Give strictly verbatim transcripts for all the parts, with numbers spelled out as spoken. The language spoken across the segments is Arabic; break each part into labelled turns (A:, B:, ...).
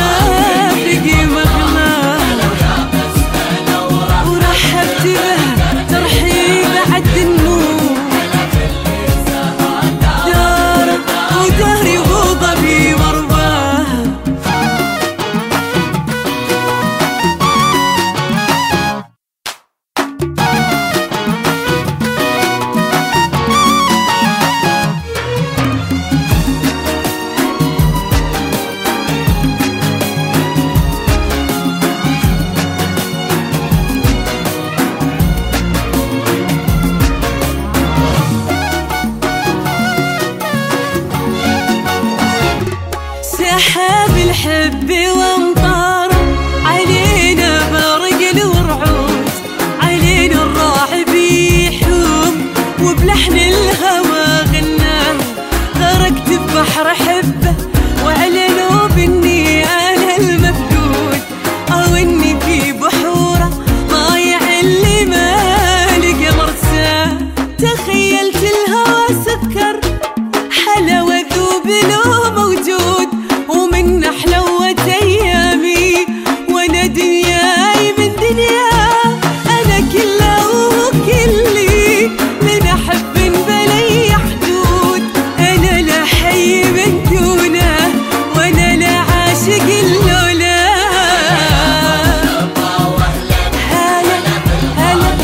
A: خافق مغلاه ورحبت به ترحيب عد النور داره ودهري وضبي مرباه سحاب الحب وامطاره علينا برقل ورعود علينا الراعب يحوم وبلحن الهوى غناه غرقت ببحر حبه واعلنوا باني انا المفقود او اني في بحوره ضايع اللي ما لقى مرساه تخيلت الهوى سكر حلاوه ذوب له موجود ومن حلوة أيامي وأنا دنياي من دنياه أنا كله وكلي من أحب بلي حدود أنا لا حي من دونه وأنا لا عاشق اللولا هلا هلا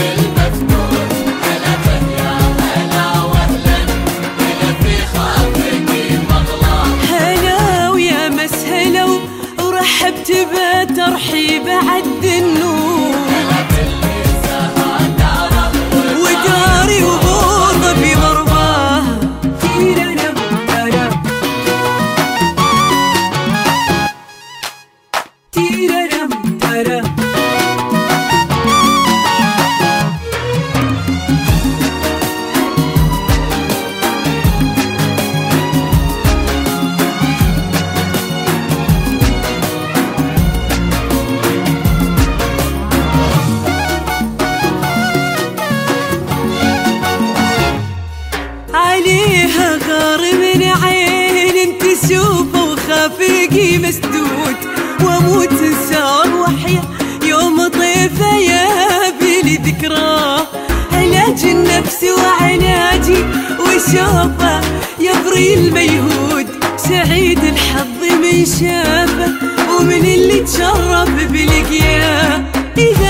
A: ورحبت بترحيب عد النور وداري وغضبي مرباه تيرانم تارا تيرانم تارا عليها غار من عين انت تشوفه وخافقي مسدود واموت انسان وحيا يوم طيفه يا بلي ذكراه علاج النفس وعناجي وشوفه يبري الميهود سعيد الحظ من شافه ومن اللي تشرف بلقياه.